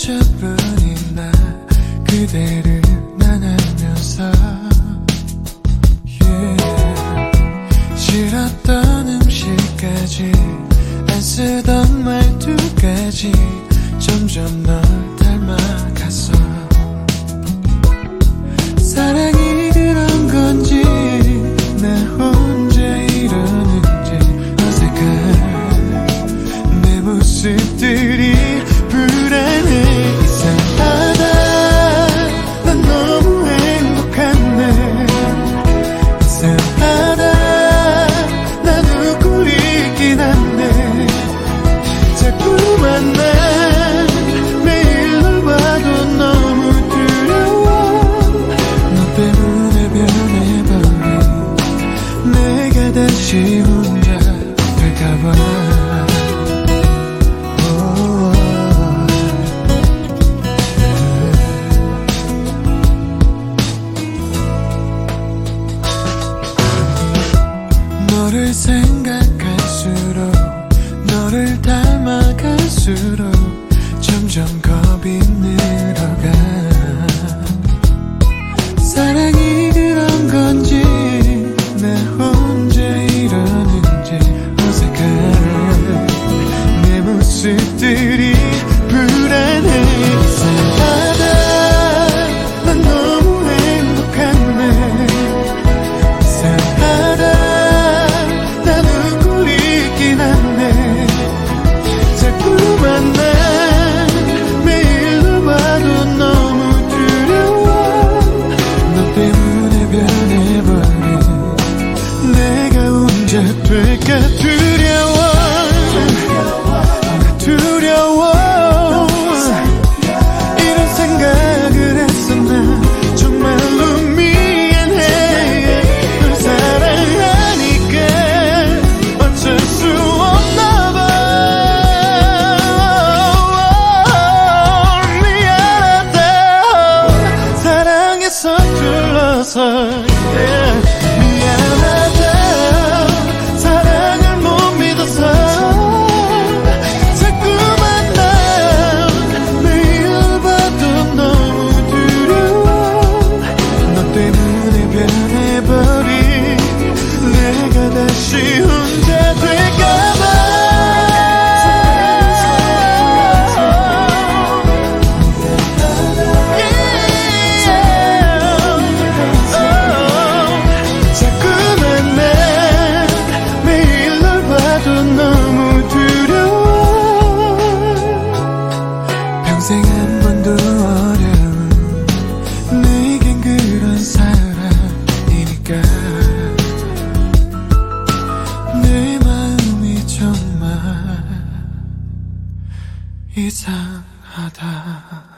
어처분인 나 그대를 만나면서 싫었던 음식까지 안 쓰던 말투까지 점점 널 닮아갔어. 사랑이 그런 건지 나 혼자 이러는지 어색한 내 모습들이 불안해. 이상하다 난 너무 행복한데 이상하다 난 웃고 있긴 한데 자꾸만 난 매일 널 봐도 너무 두려워. 너 때문에 변해버린 내가 다시 혼자 될까봐. 너를 생각할수록 너를 닮아갈수록 점점 겁이 늘어가. 사랑이 그런 건지 나 혼자 이러는지 어색한 내 모습들이 불안해. 이상하다 난 너무 행복한데 이상하다 난 웃고 있긴 한데 자꾸만 난 매일 널 봐도 너무 두려워. 너 때문에 변해버린 내가 혼자 될까 두려워. 나 두려워. 이런 생각을 했어. 나 정말로 미안해. 널 사랑하니까 어쩔 수 없나 봐. 미안하다 사랑에 서툴러서 미안하다 사랑을 못 믿어서 자꾸만 난 매일 봐도 너무 두려워. 너 때문에 변해버린 내가 다시 혼자 될까봐. 자꾸만 난 매일 널 봐도 너무 두려워. 평생 한 번도 어려운 내겐 그런 사람이니까 내 마음이 정말 이상하다.